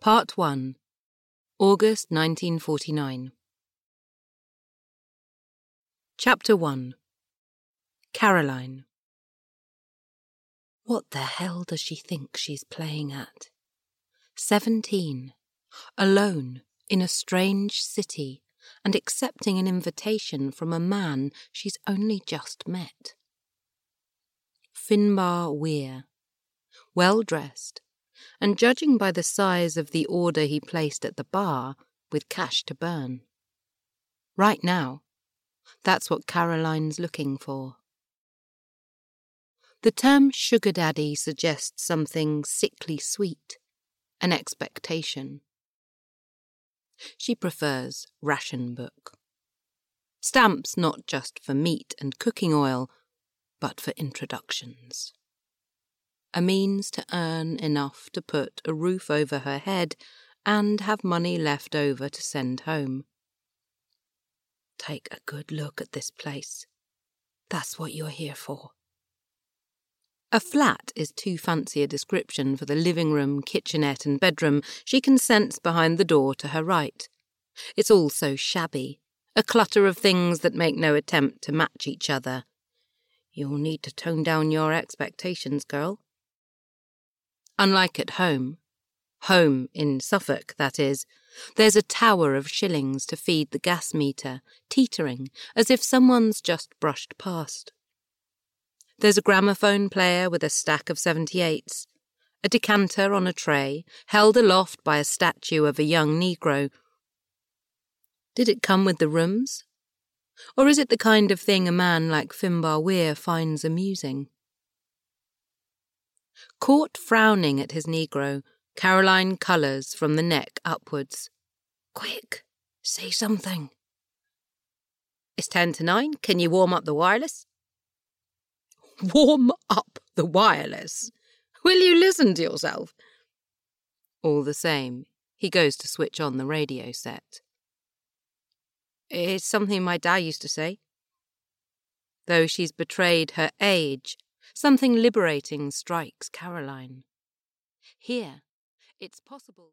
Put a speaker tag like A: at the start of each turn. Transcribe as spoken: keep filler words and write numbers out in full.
A: Part one. August nineteen forty-nine. Chapter one. Caroline. What the hell does she think she's playing at? Seventeen, alone in a strange city and accepting an invitation from a man she's only just met. Finbar Weir, well-dressed, and judging by the size of the order he placed at the bar, with cash to burn. Right now, that's what Caroline's looking for. The term sugar daddy suggests something sickly sweet, an expectation. She prefers ration book. Stamps not just for meat and cooking oil, but for introductions. A means to earn enough to put a roof over her head and have money left over to send home. Take a good look at this place. That's what you're here for. A flat is too fancy a description for the living room, kitchenette and bedroom she can sense behind the door to her right. It's all so shabby, a clutter of things that make no attempt to match each other. You'll need to tone down your expectations, girl. Unlike at home, home in Suffolk, that is, there's a tower of shillings to feed the gas meter, teetering as if someone's just brushed past. There's a gramophone player with a stack of seventy-eights, a decanter on a tray, held aloft by a statue of a young Negro. Did it come with the rooms? Or is it the kind of thing a man like Finbar Weir finds amusing? Caught frowning at his Negro, Caroline colours from the neck upwards. Quick, say something. It's ten to nine. Can you warm up the wireless? Warm up the wireless? Will you listen to yourself? All the same, he goes to switch on the radio set. It's something my dad used to say. Though she's betrayed her age, something liberating strikes Caroline. Here, it's possible...